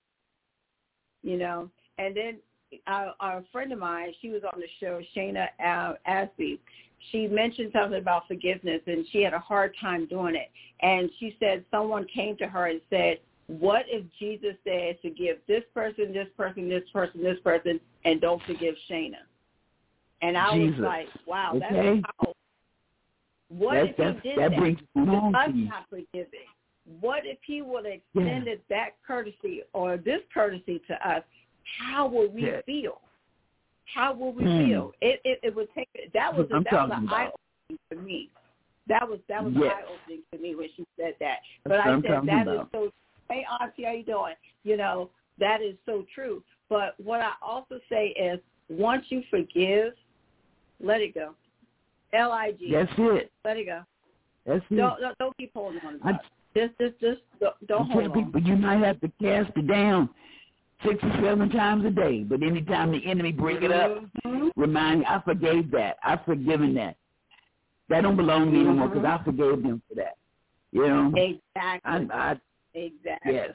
You know, and then uh, a friend of mine, she was on the show, Shayna uh, Asby. She mentioned something about forgiveness, and she had a hard time doing it. And she said someone came to her and said, what if Jesus said forgive this person, this person, this person, this person, and don't forgive Shayna? And I Jesus. was like, wow, okay. that's powerful. What that's, if that's, he did that? that? Brings With us peace. not forgiving. What if he would have extended yeah. that courtesy or this courtesy to us? How would we yeah. feel? How would we hmm. feel? It, it it would take that was a, I'm that was an about. eye opening for me. That was that was yes. eye opening for me when she said that. But That's I I'm said that about. is so. Hey, Auntie, how you doing? You know, that is so true. But what I also say is, once you forgive, let it go. L I G. That's it. Let it go. That's it. Don't don't, don't keep holding on to I, it. Just just just don't, don't hold on. People, you might have to cast it down six or seven times a day, but anytime the enemy bring it up, mm-hmm. remind me, I forgave that. I've forgiven that. That don't belong to me mm-hmm. anymore because I forgave them for that. You know? Exactly. I, I, exactly. Yes.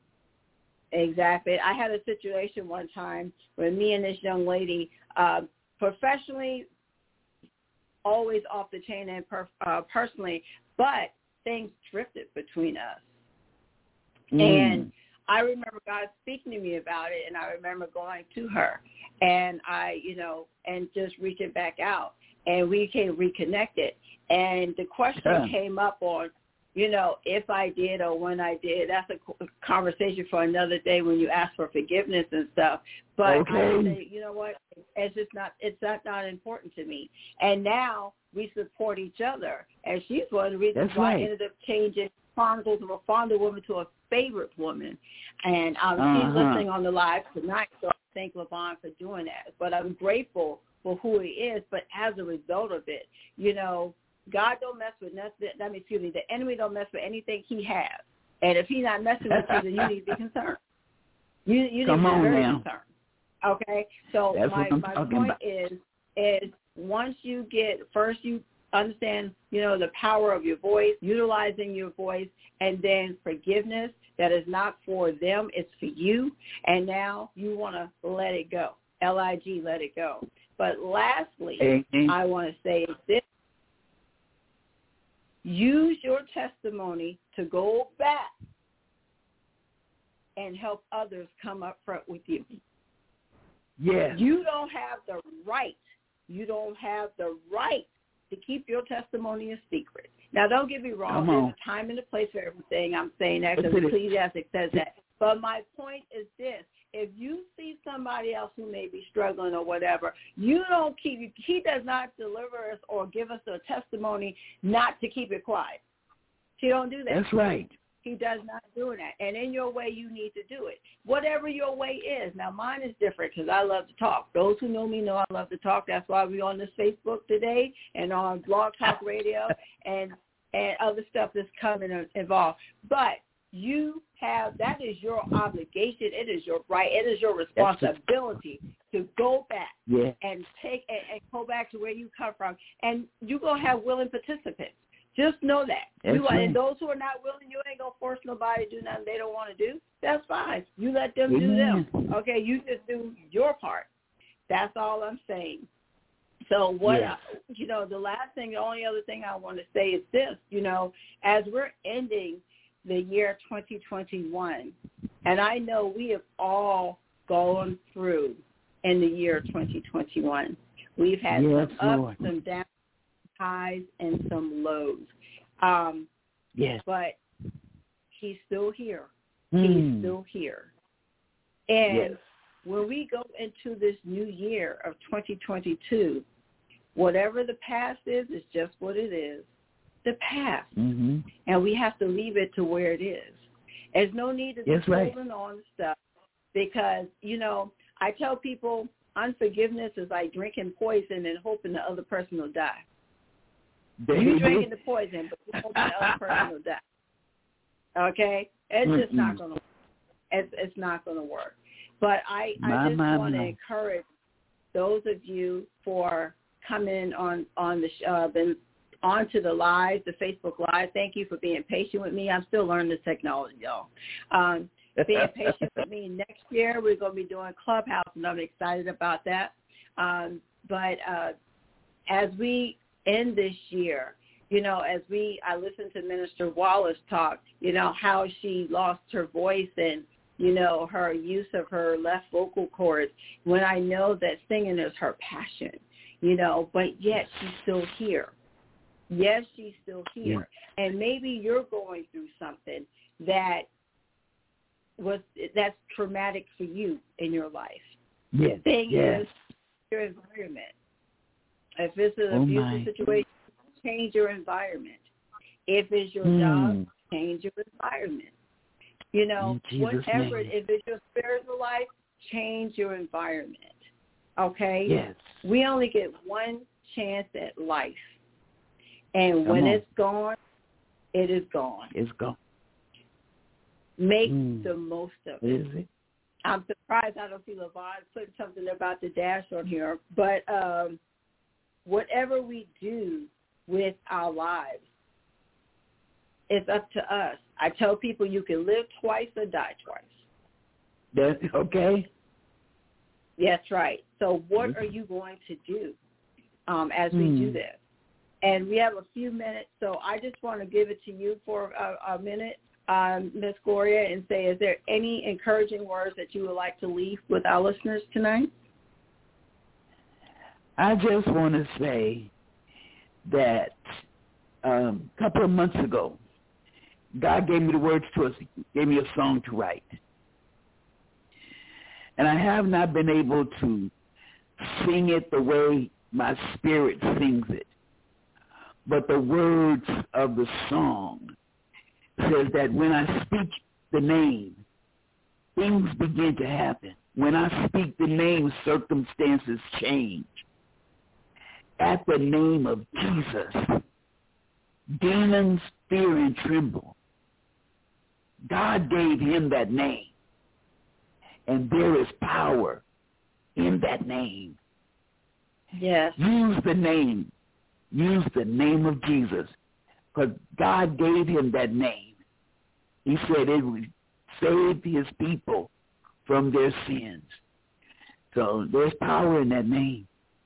Exactly. I had a situation one time where me and this young lady, uh, professionally, always off the chain and per, uh, personally, but things drifted between us. Mm. And I remember God speaking to me about it, and I remember going to her, and I, you know, and just reaching back out, and we became reconnected. And the question yeah. came up on, You know, if I did or when I did, that's a conversation for another day when you ask for forgiveness and stuff. But okay. I would say, you know what, it's just not, it's not, not important to me. And now we support each other. And she's one of the reasons That's why right. I ended up changing Chronicles of a Fonder Woman to a Favorite Woman. And um, uh-huh. she's listening on the live tonight, so I thank LaVon for doing that. But I'm grateful for who he is. But as a result of it, you know, God don't mess with nothing. I mean, excuse me, the enemy don't mess with anything he has. And if he's not messing with you, then you need to be concerned. You, you need Come to be on very now. concerned. Okay? So That's my, what I'm my talking point about. is, is once you get, first you understand, you know, the power of your voice, utilizing your voice, and then forgiveness that is not for them, it's for you. And now you want to let it go. L I G, let it go. But lastly, Amen. I want to say this. Use your testimony to go back and help others come up front with you. Yes. You don't have the right, you don't have the right to keep your testimony a secret. Now, don't get me wrong. Come There's on. a time and a place for everything. I'm saying that because Yes, it is. Ecclesiastes says that. But my point is this. If you see somebody else who may be struggling or whatever, you don't keep, he does not deliver us or give us a testimony not to keep it quiet. He don't do that. That's right. He does not do that. And in your way, you need to do it. Whatever your way is. Now, mine is different because I love to talk. Those who know me know I love to talk. That's why we're on this Facebook today and on Blog Talk Radio and, and other stuff that's coming involved. But you have, that is your obligation. It is your right. It is your responsibility to go back yeah. and take and, and go back to where you come from. And you're going to have willing participants. Just know that. That's You, right. and those who are not willing, you ain't going to force nobody to do nothing they don't want to do. That's fine. You let them do Amen. them. Okay, you just do your part. That's all I'm saying. So what, Yes. I, you know, the last thing, the only other thing I want to say is this, you know, as we're ending the year twenty twenty-one, and I know we have all gone through in the year twenty twenty-one. We've had Yes, some ups, Lord. some downs, highs, and some lows. Um, Yes. but he's still here. Mm. He's still here. And Yes. when we go into this new year of twenty twenty-two, whatever the past is, is just what it is. The past. Mm-hmm. And we have to leave it to where it is. There's no need to be That's right. holding on to stuff because, you know, I tell people unforgiveness is like drinking poison and hoping the other person will die. Baby. You drinking the poison, but you hoping the other person will die. Okay? It's Mm-mm. just not going to work. It's, it's not going to work. But I, My, I just my, want to my. encourage those of you for coming on, on the sh- uh, been onto the live, the Facebook Live. Thank you for being patient with me. I'm still learning the technology, y'all. Um, being patient with me. Next year, we're going to be doing Clubhouse, and I'm excited about that. Um, but uh, as we end this year, you know, as we, I listened to Minister Wallace talk, you know, how she lost her voice and, you know, her use of her left vocal cords, when I know that singing is her passion, you know, but yet she's still here. Yes, she's still here. Yeah. And maybe you're going through something that was that's traumatic for you in your life. Yes. The thing yes. is your environment. If it's an oh abusive my. situation, change your environment. If it's your hmm. job, change your environment. You know, whatever, name. if it's your spiritual life, change your environment. Okay? Yes. We only get one chance at life. And Come when on. it's gone, it is gone. It's gone. Make mm. the most of it. Is it? I'm surprised I don't see LaVon putting something about the dash on here. But um, whatever we do with our lives, it's up to us. I tell people you can live twice or die twice. That's okay. That's right. So what mm-hmm. are you going to do um, as we mm. do this? And we have a few minutes, so I just want to give it to you for a, a minute, um, Miz Gloria, and say, is there any encouraging words that you would like to leave with our listeners tonight? I just want to say that um, a couple of months ago, God gave me the words to us, gave me a song to write. And I have not been able to sing it the way my spirit sings it. But the words of the song says that when I speak the name, things begin to happen. When I speak the name, circumstances change. At the name of Jesus, demons fear and tremble. God gave him that name. And there is power in that name. Yes. Use the name. Use the name of Jesus. Because God gave him that name. He said it would save his people from their sins. So there's power in that name.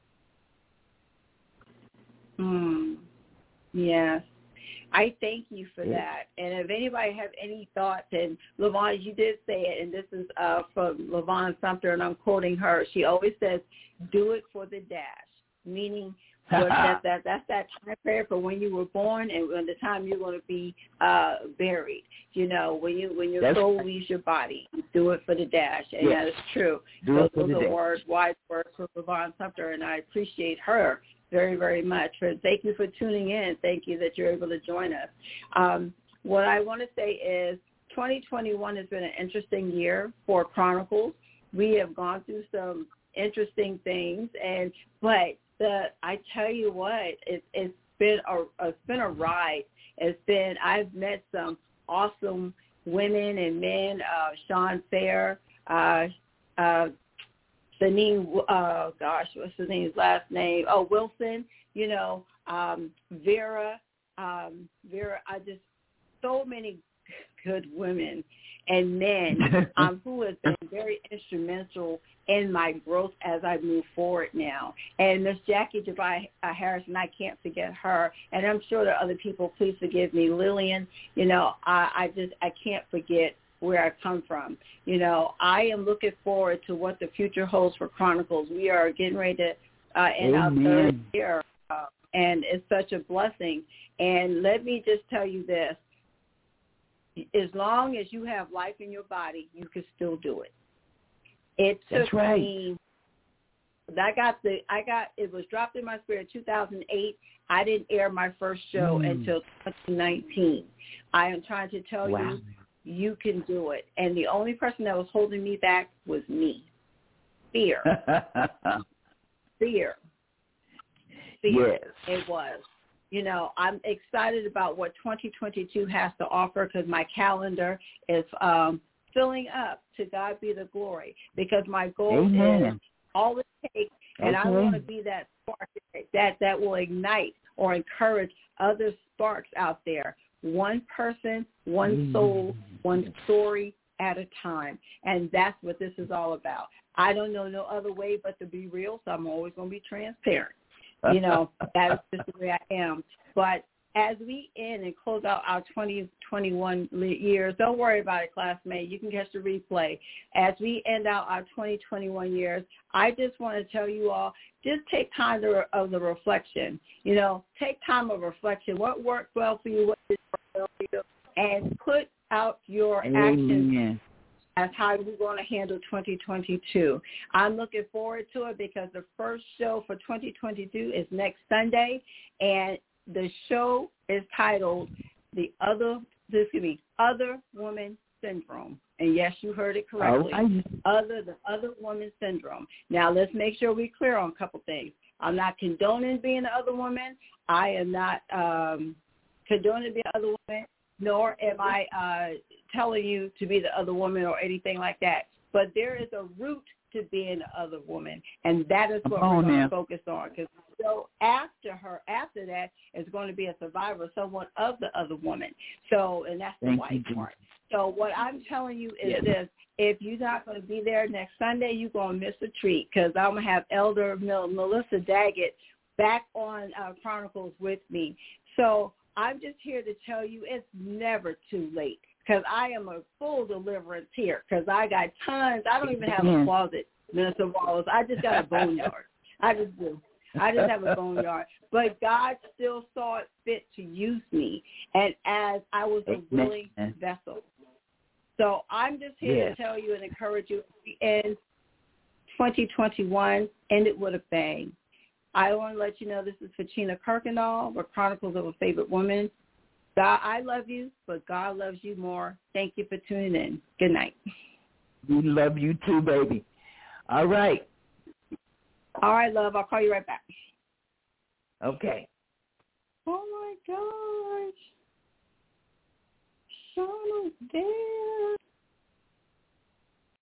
Mm. Yes. I thank you for that. And if anybody have any thoughts, and LaVon, you did say it, and this is uh, from LaVon Sumter, and I'm quoting her. She always says, do it for the dash, meaning what that, that, that's that time period for when you were born and when the time you're going to be uh, buried. You know, when you when your that's soul right. leaves your body, do it for the dash. And yes. that is true. Do those it for those the are dash. words, wise words from LaVon Sumter, and I appreciate her very, very much. For thank you for tuning in. Thank you that you're able to join us. Um, what I want to say is twenty twenty-one has been an interesting year for Chronicles. We have gone through some interesting things, and but the I tell you what, it, it's been a it's been a ride. It's been I've met some awesome women and men. Uh, Sean Fair, uh, uh, Janine, uh, gosh, what's his name's last name? Oh, Wilson, you know, um, Vera, um, Vera, I just, so many good women and men um, who have been very instrumental in my growth as I move forward now. And Miss Jackie Jabai uh, Harrison, I can't forget her. And I'm sure there are other people, please forgive me. Lillian, you know, I, I just, I can't forget where I come from. You know, I am looking forward to what the future holds for Chronicles. We are getting ready to uh, end our third year, uh, and it's such a blessing. And let me just tell you this. As long as you have life in your body, you can still do it. It took That's right. me, I got the, I got, it was dropped in my spirit in two thousand eight. I didn't air my first show mm. until twenty nineteen. I am trying to tell wow. you, you can do it. And the only person that was holding me back was me. Fear. Fear. Fear. Yes. It was. You know, I'm excited about what twenty twenty-two has to offer because my calendar is um, filling up. To God be the glory. Because my goal Amen. is all it takes, and okay. I want to be that spark that, that will ignite or encourage other sparks out there. One person, one soul, one story at a time. And that's what this is all about. I don't know no other way but to be real, so I'm always going to be transparent. You know, that is just the way I am. But as we end and close out our twenty twenty-one years, don't worry about it, classmate. You can catch the replay. As we end out our twenty twenty-one years, I just want to tell you all, just take time to, of the reflection. You know, take time of reflection. What worked well for you? What didn't work well for you? And put out your Amen. actions as how we're going to handle twenty twenty-two. I'm looking forward to it because the first show for twenty twenty-two is next Sunday, and the show is titled "The Other," excuse me, "Other Woman Syndrome." And yes, you heard it correctly. Oh, Other the other woman syndrome. Now let's make sure we're clear on a couple things. I'm not condoning being the other woman. I am not um, condoning being the other woman. Nor am I uh, telling you to be the other woman or anything like that. But there is a root to being the other woman, and that is what oh, we're going man. to focus on. Because so after her, after that, is going to be a survivor, someone of the other woman. So, and that's the Thank white you, part. So what I'm telling you is yes. this. If you're not going to be there next Sunday, you're going to miss a treat because I'm going to have Elder Mel- Melissa Daggett back on uh, Chronicles with me. So I'm just here to tell you it's never too late because I am a full deliverance here because I got tons. I don't even have a closet, Minister Wallace. I just got a boneyard. I just do. I just have a boneyard. But God still saw it fit to use me, and as I was a willing vessel. So I'm just here yes. to tell you and encourage you. We end twenty twenty-one, end it with a bang. I want to let you know this is Fatina Kirkendall, with Chronicles of a Favorite Woman. God, I love you, but God loves you more. Thank you for tuning in. Good night. We love you too, baby. All right. All right, love. I'll call you right back. Okay. Oh, my gosh. Sean is there.